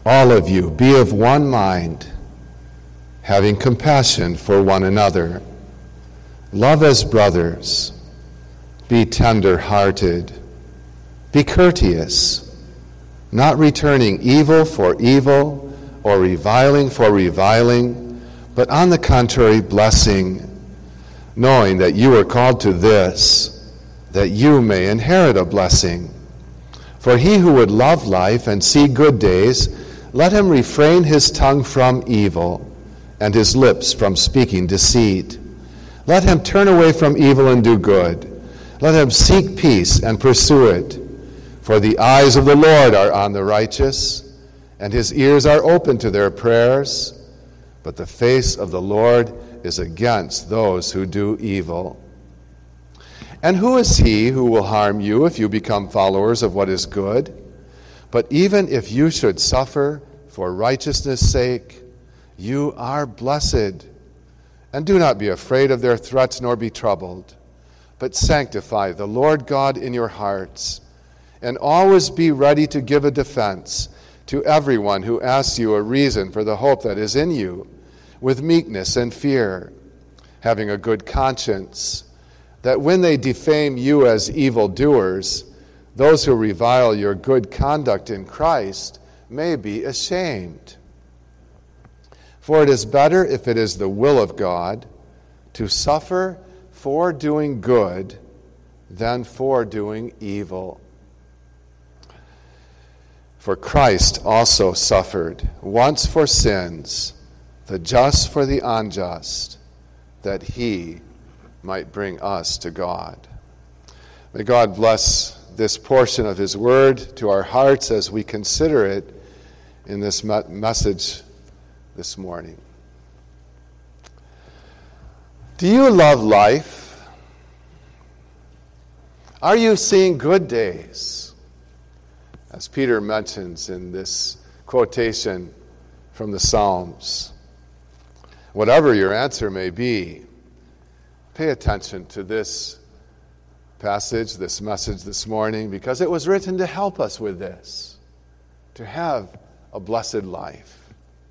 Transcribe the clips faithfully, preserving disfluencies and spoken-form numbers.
All of you, be of one mind, having compassion for one another. Love as brothers. Be tender-hearted. Be courteous, not returning evil for evil or reviling for reviling, but on the contrary, blessing, knowing that you are called to this, that you may inherit a blessing. For he who would love life and see good days, let him refrain his tongue from evil and his lips from speaking deceit. Let him turn away from evil and do good. Let him seek peace and pursue it. For the eyes of the Lord are on the righteous, and his ears are open to their prayers. But the face of the Lord is against those who do evil. And who is he who will harm you if you become followers of what is good? But even if you should suffer for righteousness' sake, you are blessed. And do not be afraid of their threats, nor be troubled, but sanctify the Lord God in your hearts, and always be ready to give a defense to everyone who asks you a reason for the hope that is in you, with meekness and fear, having a good conscience, that when they defame you as evildoers, those who revile your good conduct in Christ may be ashamed. For it is better, if it is the will of God, to suffer for doing good than for doing evil. For Christ also suffered once for sins, the just for the unjust, that he might bring us to God. May God bless this portion of his word to our hearts as we consider it in this me- message this morning. Do you love life? Are you seeing good days? As Peter mentions in this quotation from the Psalms. Whatever your answer may be, pay attention to this passage, this message this morning, because it was written to help us with this, to have a blessed life.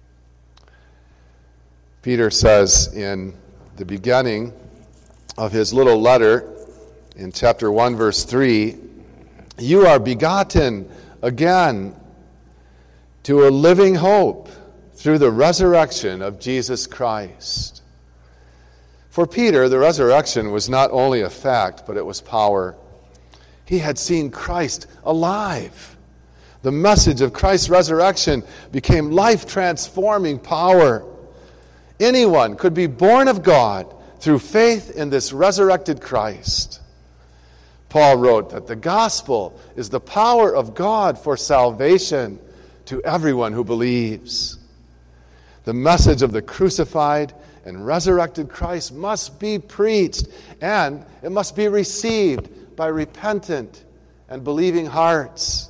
Peter says in the beginning of his little letter, in chapter one, verse three, you are begotten again to a living hope through the resurrection of Jesus Christ. For Peter, the resurrection was not only a fact, but it was power. He had seen Christ alive. The message of Christ's resurrection became life-transforming power. Anyone could be born of God through faith in this resurrected Christ. Paul wrote that the gospel is the power of God for salvation to everyone who believes. The message of the crucified and resurrected Christ must be preached, and it must be received by repentant and believing hearts.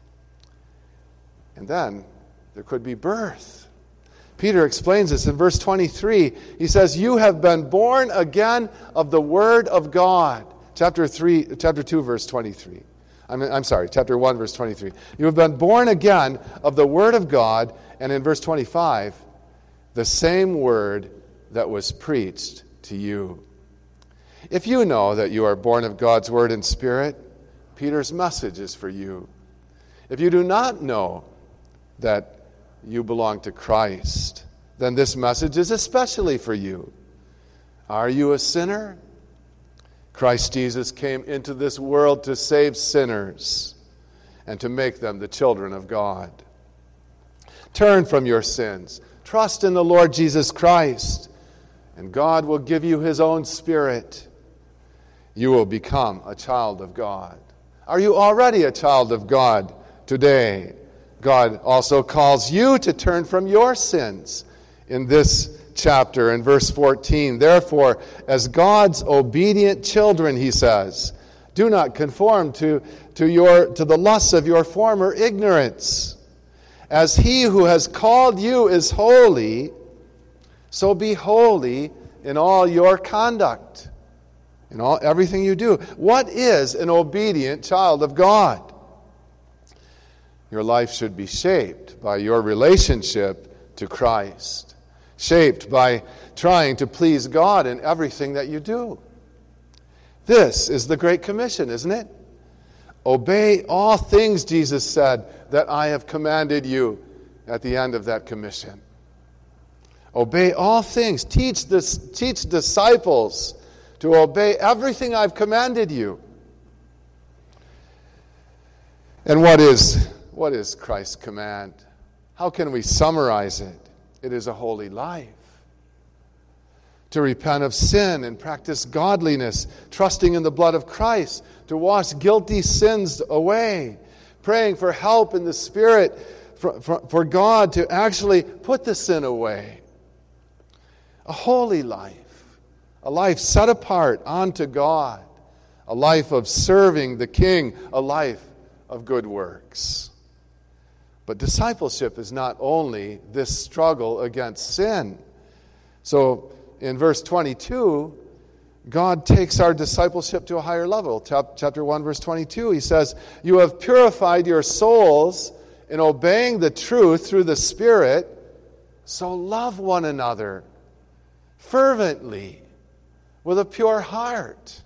And then there could be birth. Peter explains this in verse twenty-three. He says, you have been born again of the word of God. Chapter three, chapter two, verse twenty-three. I'm, I'm sorry, chapter one, verse twenty-three. You have been born again of the word of God, and in verse twenty-five, the same word that was preached to you. If you know that you are born of God's word and spirit, Peter's message is for you. If you do not know that you belong to Christ, then this message is especially for you. Are you a sinner? Christ Jesus came into this world to save sinners and to make them the children of God. Turn from your sins. Trust in the Lord Jesus Christ, and God will give you his own Spirit. You will become a child of God. Are you already a child of God today? God also calls you to turn from your sins in this chapter in verse fourteen. Therefore, as God's obedient children, he says, do not conform to, to, your, to the lusts of your former ignorance. As he who has called you is holy, so be holy in all your conduct, in all everything you do. What is an obedient child of God? Your life should be shaped by your relationship to Christ, shaped by trying to please God in everything that you do. This is the Great Commission, isn't it? Obey all things, Jesus said, that I have commanded you at the end of that commission. Obey all things. Teach this, teach disciples to obey everything I've commanded you. And what is, what is Christ's command? How can we summarize it? It is a holy life. To repent of sin and practice godliness, trusting in the blood of Christ, to wash guilty sins away, praying for help in the Spirit, for, for, for God to actually put the sin away. A holy life, a life set apart unto God, a life of serving the King, a life of good works. But discipleship is not only this struggle against sin. So in verse twenty-two, God takes our discipleship to a higher level. Chapter one, verse twenty-two, he says, "You have purified your souls in obeying the truth through the Spirit, so love one another fervently with a pure heart."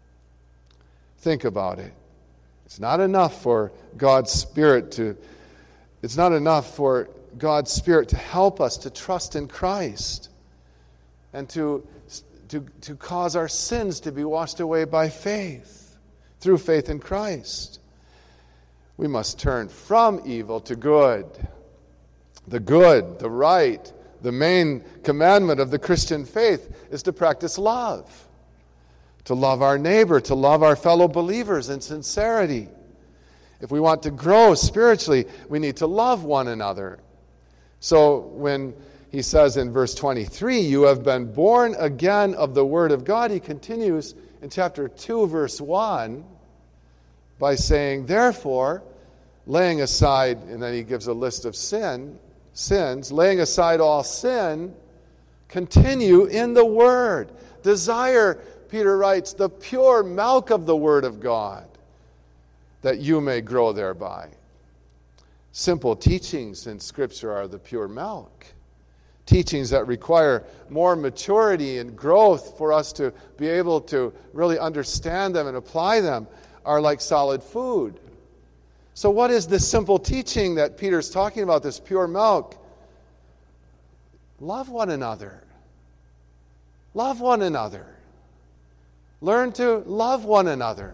Think about it. It's not enough for God's Spirit to, it's not enough for God's Spirit to help us to trust in Christ and to, to, to cause our sins to be washed away by faith, through faith in Christ. We must turn from evil to good. The good, the right, the main commandment of the Christian faith is to practice love. To love our neighbor, to love our fellow believers in sincerity. If we want to grow spiritually, we need to love one another. So when he says in verse twenty-three, "You have been born again of the Word of God," he continues in chapter two, verse one, by saying, "Therefore, laying aside," and then he gives a list of sin, sins, "laying aside all sin, continue in the Word. Desire," Peter writes, "the pure milk of the Word of God, that you may grow thereby." Simple teachings in Scripture are the pure milk. Teachings that require more maturity and growth for us to be able to really understand them and apply them are like solid food. So what is this simple teaching that Peter's talking about, this pure milk? Love one another. Love one another. Learn to love one another.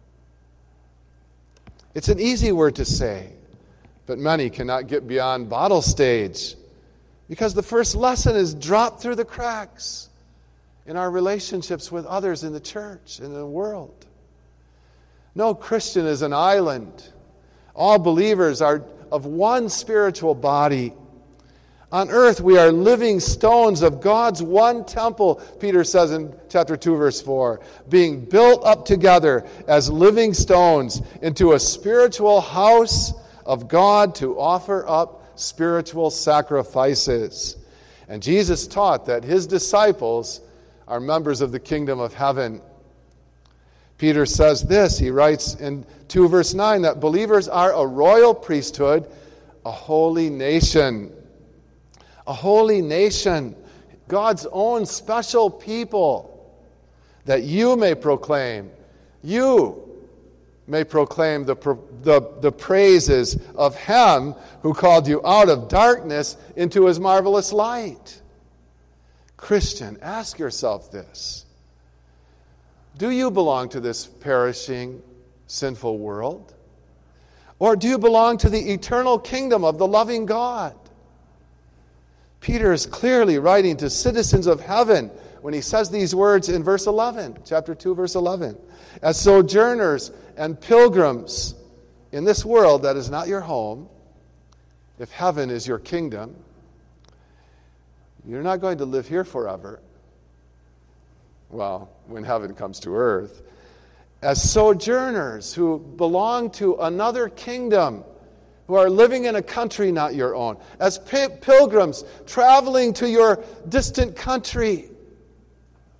It's an easy word to say, but many cannot get beyond bottle stage because the first lesson is dropped through the cracks in our relationships with others in the church, in the world. No Christian is an island. All believers are of one spiritual body. On earth, we are living stones of God's one temple, Peter says in chapter two, verse four, being built up together as living stones into a spiritual house of God to offer up spiritual sacrifices. And Jesus taught that his disciples are members of the kingdom of heaven. Peter says this, he writes in two, verse nine, that believers are a royal priesthood, a holy nation. A holy nation, God's own special people, that you may proclaim, you may proclaim the, the, the praises of him who called you out of darkness into his marvelous light. Christian, ask yourself this. Do you belong to this perishing, sinful world? Or do you belong to the eternal kingdom of the loving God? Peter is clearly writing to citizens of heaven when he says these words in verse eleven, chapter two, verse eleven. As sojourners and pilgrims in this world that is not your home, if heaven is your kingdom, you're not going to live here forever. Well, when heaven comes to earth. As sojourners who belong to another kingdom, who are living in a country not your own, as pilgrims traveling to your distant country.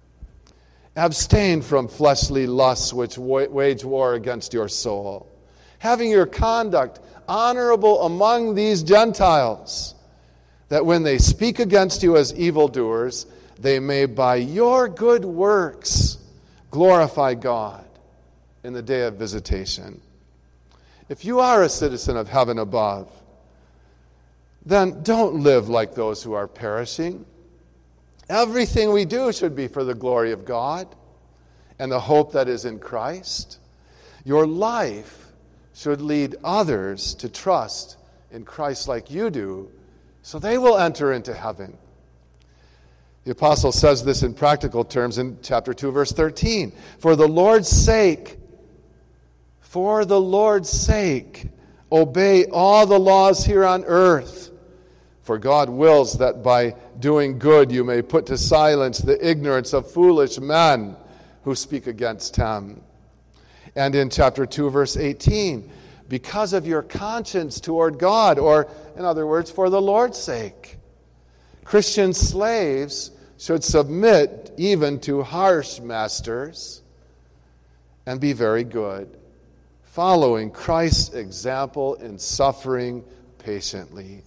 Abstain from fleshly lusts which wage war against your soul. having your conduct honorable among these Gentiles, that when they speak against you as evildoers, they may by your good works glorify God in the day of visitation. If you are a citizen of heaven above, then don't live like those who are perishing. Everything we do should be for the glory of God and the hope that is in Christ. Your life should lead others to trust in Christ like you do, so they will enter into heaven. The apostle says this in practical terms in chapter two, verse thirteen. For the Lord's sake, for the Lord's sake, obey all the laws here on earth. For God wills that by doing good you may put to silence the ignorance of foolish men who speak against him. And in chapter two, verse eighteen, because of your conscience toward God, or in other words, for the Lord's sake. Christian slaves should submit even to harsh masters and be very good, following Christ's example in suffering patiently.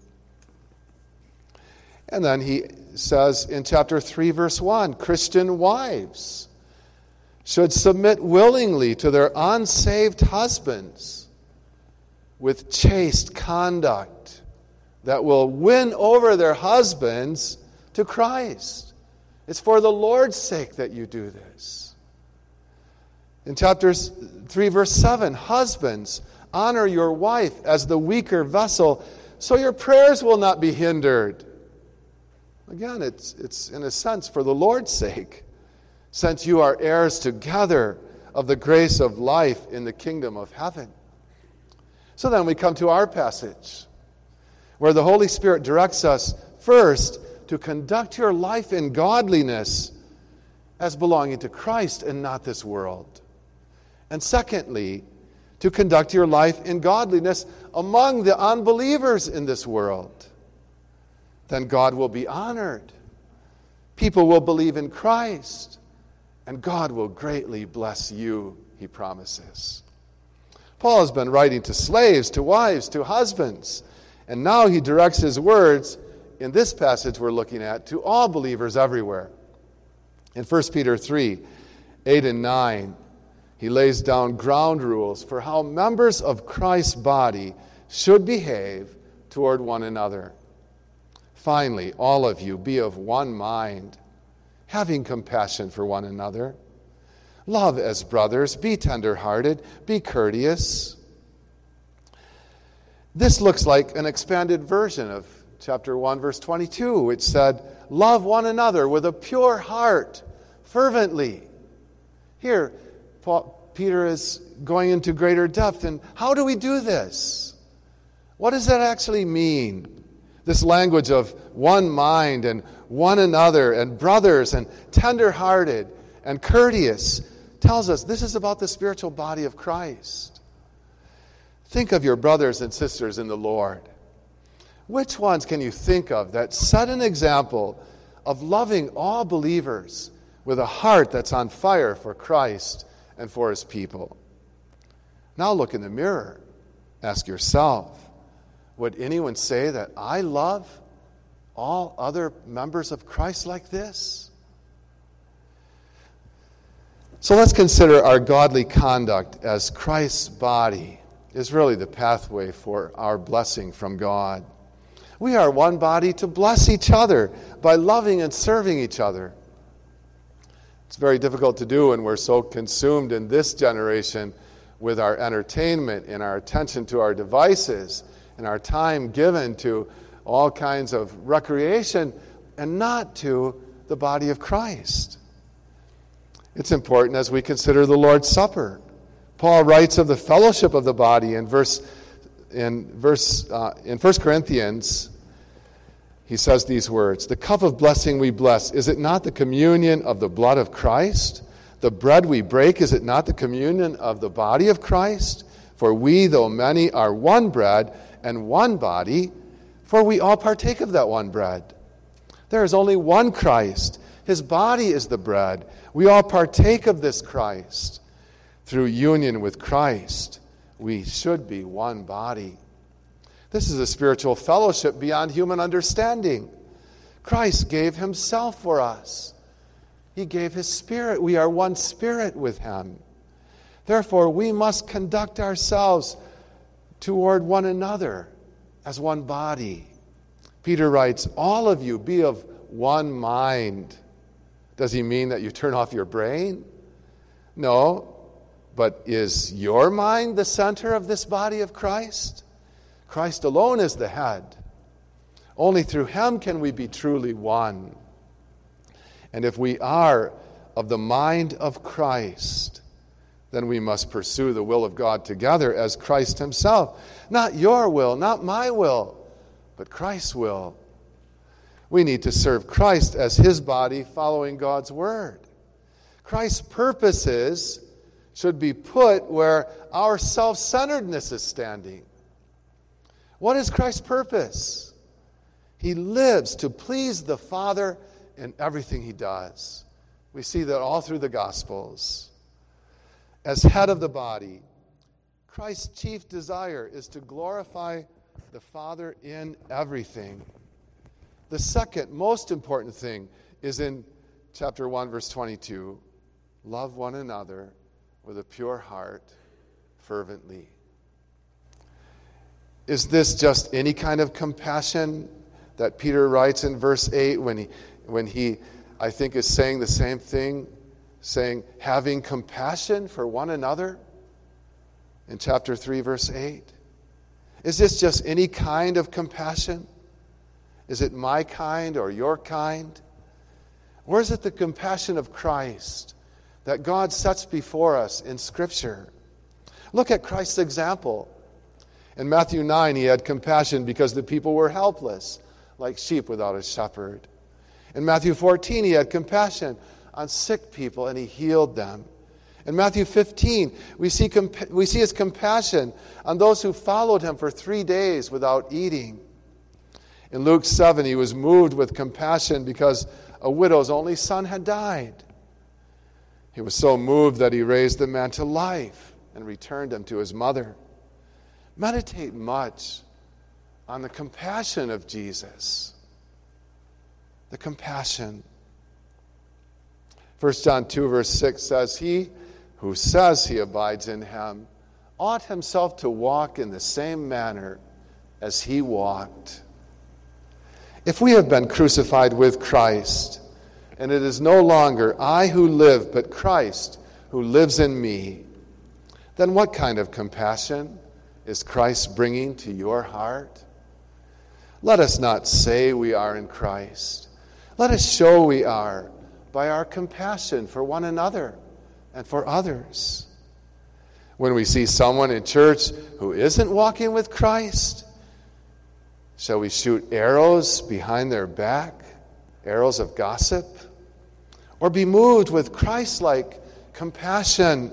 And then he says in chapter three, verse one, Christian wives should submit willingly to their unsaved husbands with chaste conduct that will win over their husbands to Christ. It's for the Lord's sake that you do this. In chapter three, verse seven, husbands, honor your wife as the weaker vessel, so your prayers will not be hindered. Again, it's, it's in a sense for the Lord's sake, since you are heirs together of the grace of life in the kingdom of heaven. So then we come to our passage, where the Holy Spirit directs us first to conduct your life in godliness as belonging to Christ and not this world. And secondly, to conduct your life in godliness among the unbelievers in this world. Then God will be honored. People will believe in Christ. And God will greatly bless you, he promises. Paul has been writing to slaves, to wives, to husbands. And now he directs his words, in this passage we're looking at, to all believers everywhere. In First Peter three, eight and nine, he lays down ground rules for how members of Christ's body should behave toward one another. Finally, all of you, be of one mind, having compassion for one another. Love as brothers, be tender-hearted, be courteous. This looks like an expanded version of chapter one, verse twenty-two, which said, love one another with a pure heart, fervently. Here, Paul, Peter is going into greater depth. And how do we do this? What does that actually mean? This language of one mind and one another and brothers and tender-hearted and courteous tells us this is about the spiritual body of Christ. Think of your brothers and sisters in the Lord. Which ones can you think of that set an example of loving all believers with a heart that's on fire for Christ and for his people? Now look in the mirror. Ask yourself, would anyone say that I love all other members of Christ like this? So let's consider our godly conduct as Christ's body is really the pathway for our blessing from God. We are one body to bless each other by loving and serving each other. It's very difficult to do when we're so consumed in this generation with our entertainment and our attention to our devices and our time given to all kinds of recreation and not to the body of Christ. It's important as we consider the Lord's Supper. Paul writes of the fellowship of the body in verse in verse uh, in First Corinthians. He says these words, the cup of blessing we bless, is it not the communion of the blood of Christ? The bread we break, is it not the communion of the body of Christ? For we, though many, are one bread and one body, for we all partake of that one bread. There is only one Christ. His body is the bread. We all partake of this Christ. Through union with Christ, We should be one body. This is a spiritual fellowship beyond human understanding. Christ gave himself for us. He gave his Spirit. We are one spirit with him. Therefore, we must conduct ourselves toward one another as one body. Peter writes, all of you be of one mind. Does he mean that you turn off your brain? No. But is your mind the center of this body of Christ? Christ alone is the head. Only through him can we be truly one. And if we are of the mind of Christ, then we must pursue the will of God together as Christ himself. Not your will, not my will, but Christ's will. We need to serve Christ as his body, following God's word. Christ's purposes should be put where our self-centeredness is standing. What is Christ's purpose? He lives to please the Father in everything he does. We see that all through the Gospels. As head of the body, Christ's chief desire is to glorify the Father in everything. The second most important thing is in chapter one, verse twenty-two. Love one another with a pure heart, fervently. Is this just any kind of compassion that Peter writes in verse eight when he, when he, I think, is saying the same thing, saying, having compassion for one another in chapter three, verse eight? Is this just any kind of compassion? Is it my kind or your kind? Or is it the compassion of Christ that God sets before us in Scripture? Look at Christ's example. In Matthew nine, he had compassion because the people were helpless, like sheep without a shepherd. In Matthew fourteen, he had compassion on sick people, and he healed them. In Matthew fifteen, we see, compa- we see his compassion on those who followed him for three days without eating. In Luke seven, he was moved with compassion because a widow's only son had died. He was so moved that he raised the man to life and returned him to his mother. Meditate much on the compassion of Jesus. The compassion. First John two, verse six says, he who says he abides in him ought himself to walk in the same manner as he walked. If we have been crucified with Christ, and it is no longer I who live, but Christ who lives in me, then what kind of compassion is Christ bringing to your heart? Let us not say we are in Christ. Let us show we are by our compassion for one another and for others. When we see someone in church who isn't walking with Christ, shall we shoot arrows behind their back, arrows of gossip? Or be moved with Christ-like compassion,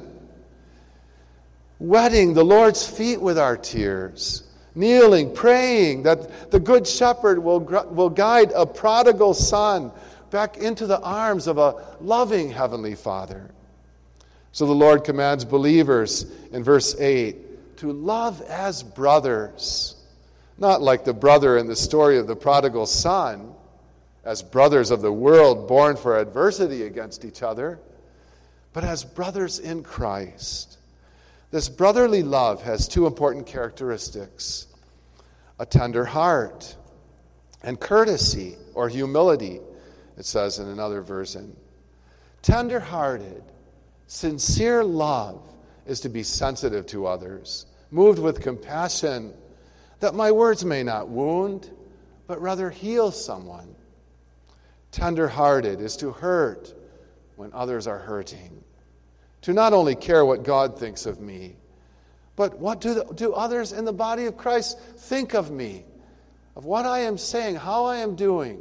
wetting the Lord's feet with our tears, kneeling, praying that the Good Shepherd will, will guide a prodigal son back into the arms of a loving Heavenly Father. So the Lord commands believers in verse eight to love as brothers, not like the brother in the story of the prodigal son, as brothers of the world born for adversity against each other, but as brothers in Christ. This brotherly love has two important characteristics: a tender heart and courtesy or humility, it says in another version. Tender-hearted, sincere love is to be sensitive to others, moved with compassion, that my words may not wound, but rather heal someone. Tender-hearted is to hurt when others are hurting, to not only care what God thinks of me, but what do, the, do others in the body of Christ think of me, of what I am saying, how I am doing.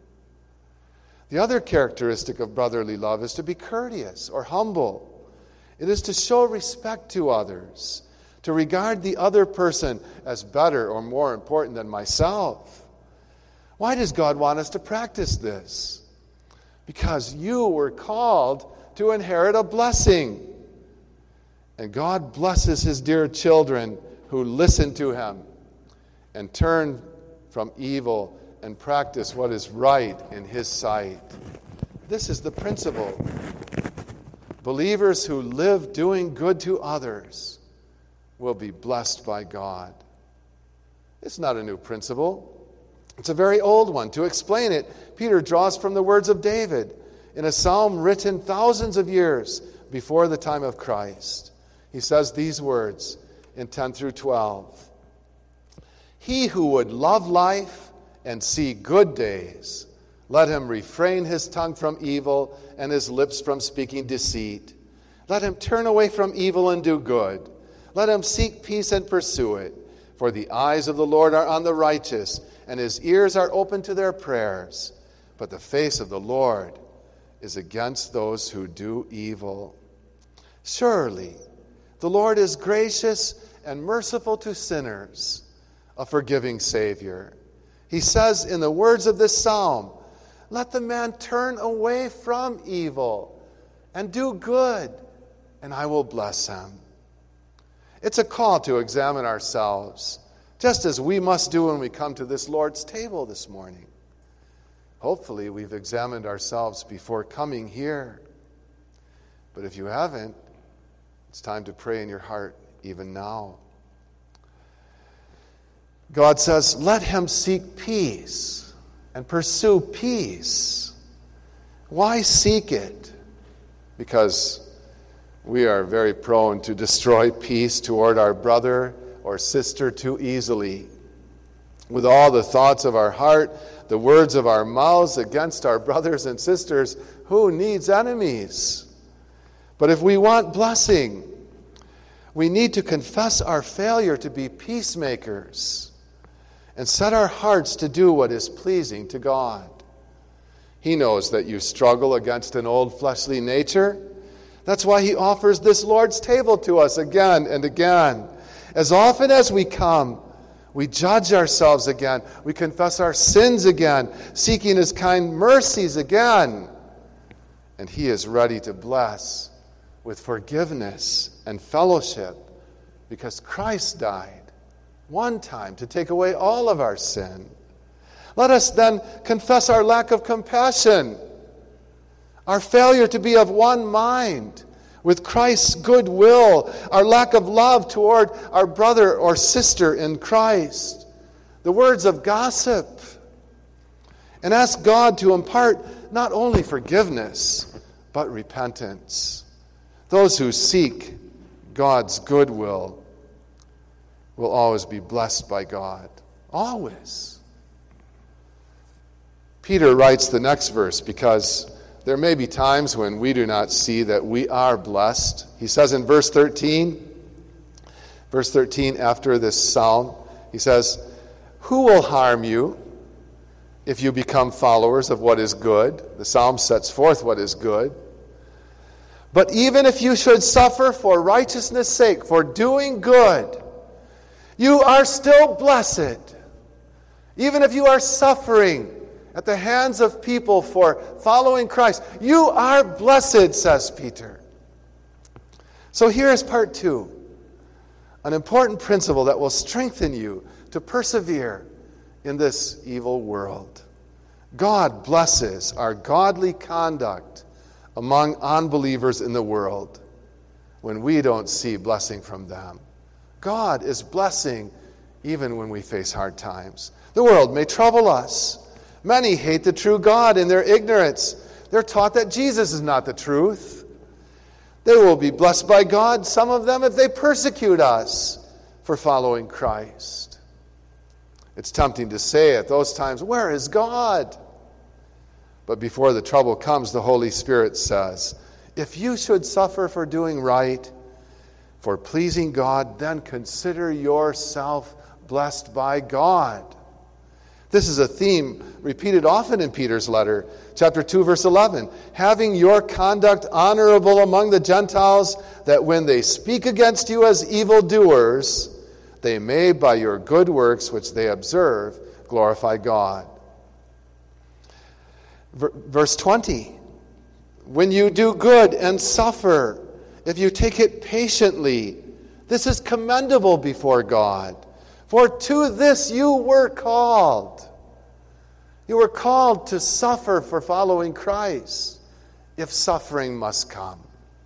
The other characteristic of brotherly love is to be courteous or humble. It is to show respect to others, to regard the other person as better or more important than myself. Why does God want us to practice this? Because you were called to inherit a blessing. And God blesses his dear children who listen to him and turn from evil and practice what is right in his sight. This is the principle. Believers who live doing good to others will be blessed by God. It's not a new principle. It's a very old one. To explain it, Peter draws from the words of David in a psalm written thousands of years before the time of Christ. He says these words in ten through twelve. He who would love life and see good days, let him refrain his tongue from evil and his lips from speaking deceit. Let him turn away from evil and do good. Let him seek peace and pursue it. For the eyes of the Lord are on the righteous, and his ears are open to their prayers. But the face of the Lord is against those who do evil. Surely the Lord is gracious and merciful to sinners, a forgiving Savior. He says in the words of this psalm, let the man turn away from evil and do good, and I will bless him. It's a call to examine ourselves, just as we must do when we come to this Lord's table this morning. Hopefully, we've examined ourselves before coming here. But if you haven't, it's time to pray in your heart even now. God says, let him seek peace and pursue peace. Why seek it? Because we are very prone to destroy peace toward our brother or sister too easily. With all the thoughts of our heart, the words of our mouths against our brothers and sisters, who needs enemies? But if we want blessing, we need to confess our failure to be peacemakers and set our hearts to do what is pleasing to God. He knows that you struggle against an old fleshly nature. That's why he offers this Lord's table to us again and again. As often as we come, we judge ourselves again. We confess our sins again, seeking his kind mercies again. And he is ready to bless with forgiveness and fellowship because Christ died one time to take away all of our sin. Let us then confess our lack of compassion, our failure to be of one mind with Christ's good will, our lack of love toward our brother or sister in Christ, the words of gossip, and ask God to impart not only forgiveness, but repentance. Those who seek God's good will will always be blessed by God. Always. Peter writes the next verse because there may be times when we do not see that we are blessed. He says in verse thirteen, verse thirteen after this psalm, he says, who will harm you if you become followers of what is good? The psalm sets forth what is good. But even if you should suffer for righteousness' sake, for doing good, you are still blessed. Even if you are suffering at the hands of people for following Christ, you are blessed, says Peter. So here is part two, an important principle that will strengthen you to persevere in this evil world. God blesses our godly conduct among unbelievers in the world when we don't see blessing from them. God is blessing even when we face hard times. The world may trouble us. Many hate the true God in their ignorance. They're taught that Jesus is not the truth. They will be blessed by God, some of them, if they persecute us for following Christ. It's tempting to say at those times, where is God? But before the trouble comes, the Holy Spirit says, if you should suffer for doing right, for pleasing God, then consider yourself blessed by God. This is a theme repeated often in Peter's letter, chapter two, verse eleven. Having your conduct honorable among the Gentiles, that when they speak against you as evildoers, they may, by your good works which they observe, glorify God. Verse twenty. When you do good and suffer, if you take it patiently, this is commendable before God. For to this you were called. You were called to suffer for following Christ, if suffering must come.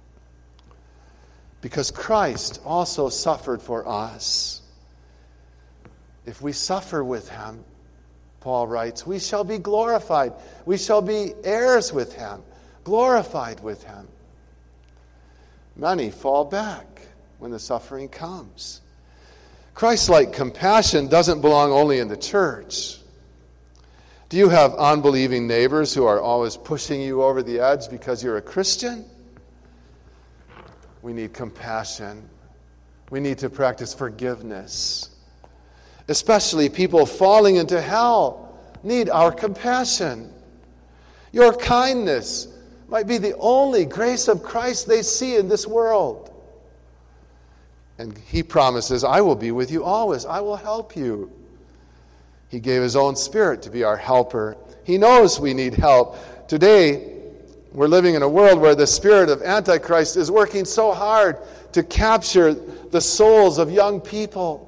Because Christ also suffered for us. If we suffer with him, Paul writes, we shall be glorified. We shall be heirs with him, glorified with him. Many fall back when the suffering comes. Christ-like compassion doesn't belong only in the church. Do you have unbelieving neighbors who are always pushing you over the edge because you're a Christian? We need compassion. We need to practice forgiveness. Especially people falling into hell need our compassion. Your kindness might be the only grace of Christ they see in this world. And he promises, I will be with you always. I will help you. He gave his own Spirit to be our helper. He knows we need help. Today, we're living in a world where the spirit of Antichrist is working so hard to capture the souls of young people.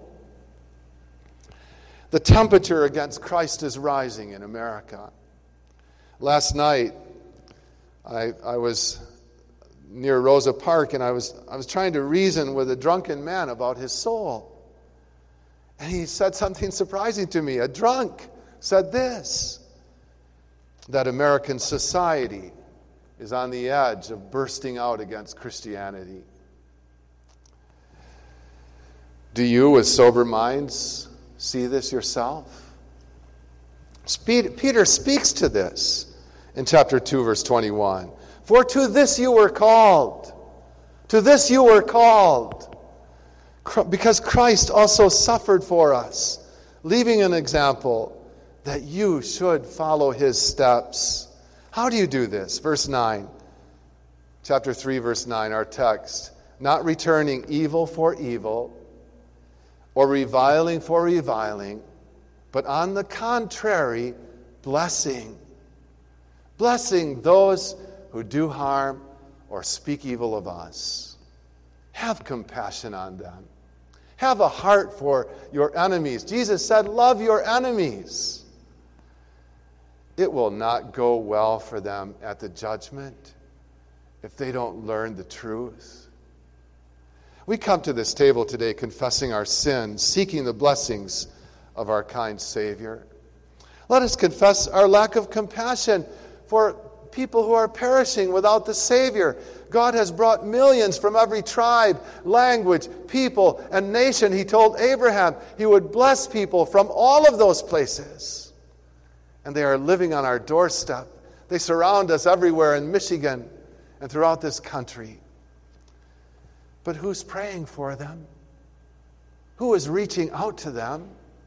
The temperature against Christ is rising in America. Last night, I, I was near Rosa Park, and I was I was trying to reason with a drunken man about his soul. And he said something surprising to me. A drunk said this, that American society is on the edge of bursting out against Christianity. Do you, with sober minds, see this yourself? Peter speaks to this in chapter two, verse twenty-one. For to this you were called. To this you were called. Because Christ also suffered for us, leaving an example that you should follow his steps. How do you do this? Verse nine. Chapter three, verse nine, our text. Not returning evil for evil, or reviling for reviling, but on the contrary, blessing. Blessing those who do harm or speak evil of us. Have compassion on them. Have a heart for your enemies. Jesus said, love your enemies. It will not go well for them at the judgment if they don't learn the truth. We come to this table today confessing our sins, seeking the blessings of our kind Savior. Let us confess our lack of compassion for people who are perishing without the Savior. God has brought millions from every tribe, language, people, and nation. He told Abraham he would bless people from all of those places. And they are living on our doorstep. They surround us everywhere in Michigan and throughout this country. But who's praying for them? Who is reaching out to them?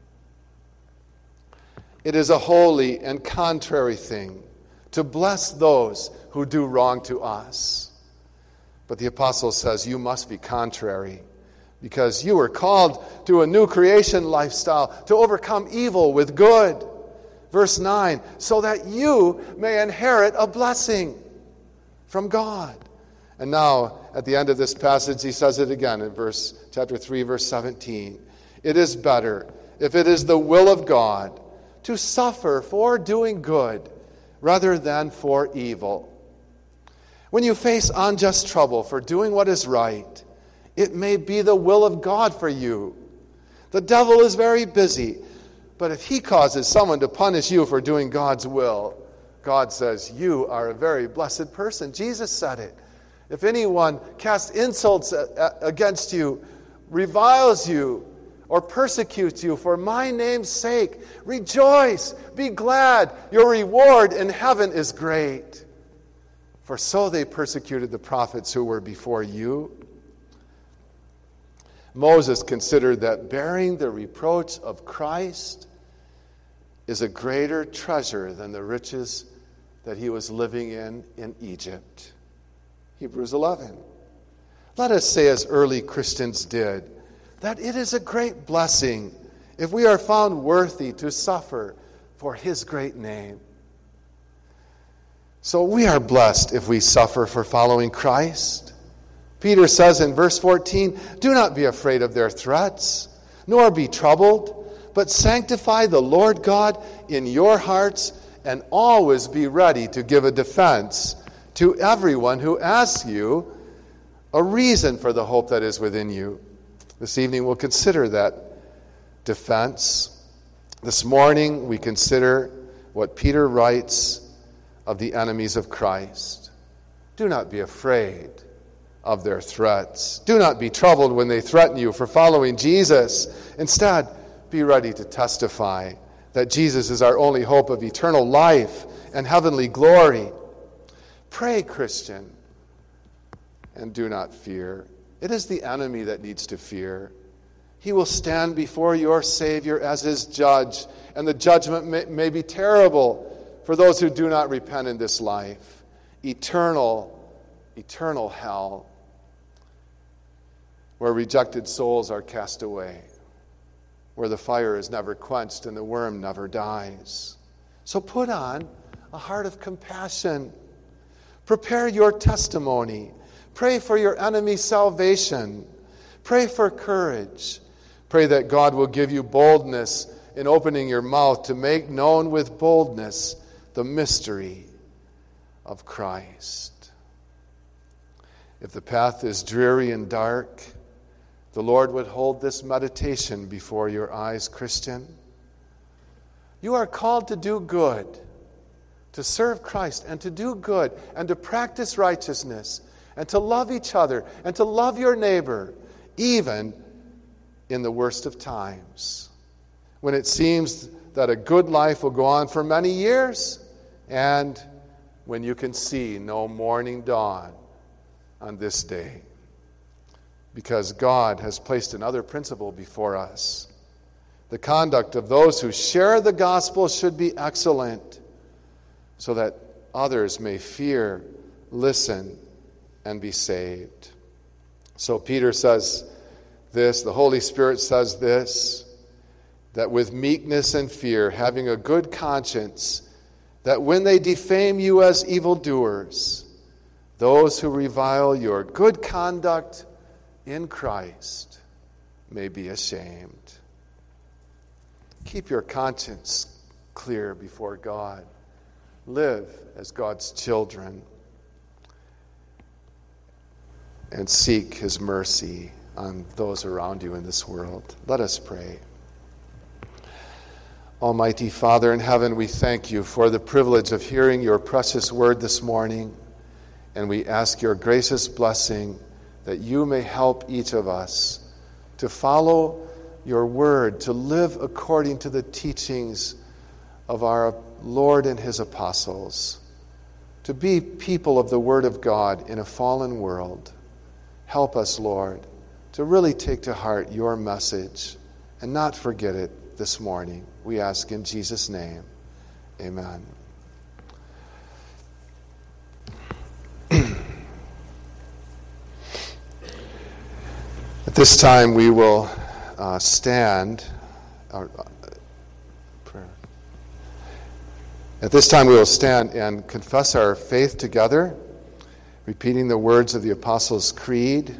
It is a holy and contrary thing to bless those who do wrong to us. But the apostle says you must be contrary, because you were called to a new creation lifestyle, to overcome evil with good. Verse nine, so that you may inherit a blessing from God. And now, at the end of this passage, he says it again in verse chapter three, verse seventeen. It is better, if it is the will of God, to suffer for doing good rather than for evil. When you face unjust trouble for doing what is right, it may be the will of God for you. The devil is very busy, but if he causes someone to punish you for doing God's will, God says, you are a very blessed person. Jesus said it. If anyone casts insults against you, reviles you, or persecutes you for my name's sake, rejoice, be glad. Your reward in heaven is great. For so they persecuted the prophets who were before you. Moses considered that bearing the reproach of Christ is a greater treasure than the riches that he was living in in Egypt. Hebrews eleven. Let us say as early Christians did, that it is a great blessing if we are found worthy to suffer for his great name. So we are blessed if we suffer for following Christ. Peter says in verse fourteen, "Do not be afraid of their threats, nor be troubled, but sanctify the Lord God in your hearts, and always be ready to give a defense to everyone who asks you a reason for the hope that is within you." This evening we'll consider that defense. This morning we consider what Peter writes of the enemies of Christ. Do not be afraid of their threats. Do not be troubled when they threaten you for following Jesus. Instead, be ready to testify that Jesus is our only hope of eternal life and heavenly glory. Pray, Christian, and do not fear. It is the enemy that needs to fear. He will stand before your Savior as his judge, and the judgment may, may be terrible for those who do not repent in this life. Eternal, eternal hell, where rejected souls are cast away, where the fire is never quenched and the worm never dies. So put on a heart of compassion. Prepare your testimony. Pray for your enemy's salvation. Pray for courage. Pray that God will give you boldness in opening your mouth to make known with boldness the mystery of Christ. If the path is dreary and dark, the Lord would hold this meditation before your eyes, Christian. You are called to do good, to serve Christ, and to do good, and to practice righteousness, and to love each other, and to love your neighbor, even in the worst of times, when it seems that a good life will go on for many years, and when you can see no morning dawn on this day. Because God has placed another principle before us. The conduct of those who share the gospel should be excellent, so that others may fear, listen, and be saved. So Peter says this, the Holy Spirit says this, that with meekness and fear, having a good conscience, that when they defame you as evildoers, those who revile your good conduct in Christ may be ashamed. Keep your conscience clear before God. Live as God's children and seek his mercy on those around you in this world. Let us pray. Almighty Father in heaven, we thank you for the privilege of hearing your precious word this morning, and we ask your gracious blessing that you may help each of us to follow your word, to live according to the teachings of our Lord and his apostles, to be people of the word of God in a fallen world. Help us, Lord, to really take to heart your message and not forget it this morning. We ask in Jesus' name. Amen. At this time, we will uh, stand. Uh, prayer. At this time, we will stand and confess our faith together, repeating the words of the Apostles' Creed.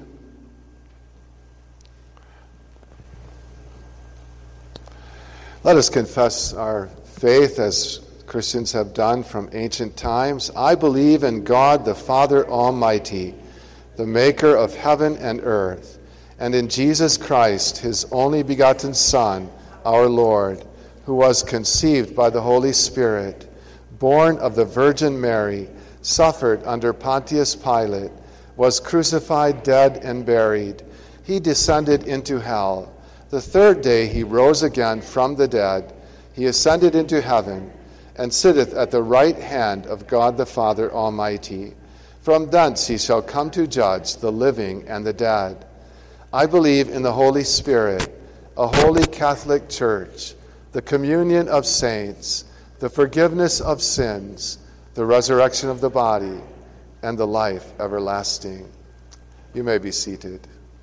Let us confess our faith as Christians have done from ancient times. I believe in God, the Father Almighty, the maker of heaven and earth, and in Jesus Christ, his only begotten Son, our Lord, who was conceived by the Holy Spirit, born of the Virgin Mary, suffered under Pontius Pilate, was crucified, dead, and buried. He descended into hell. The third day he rose again from the dead. He ascended into heaven, and sitteth at the right hand of God the Father Almighty. From thence he shall come to judge the living and the dead. I believe in the Holy Spirit, a holy Catholic Church, the communion of saints, the forgiveness of sins, the resurrection of the body, and the life everlasting. You may be seated.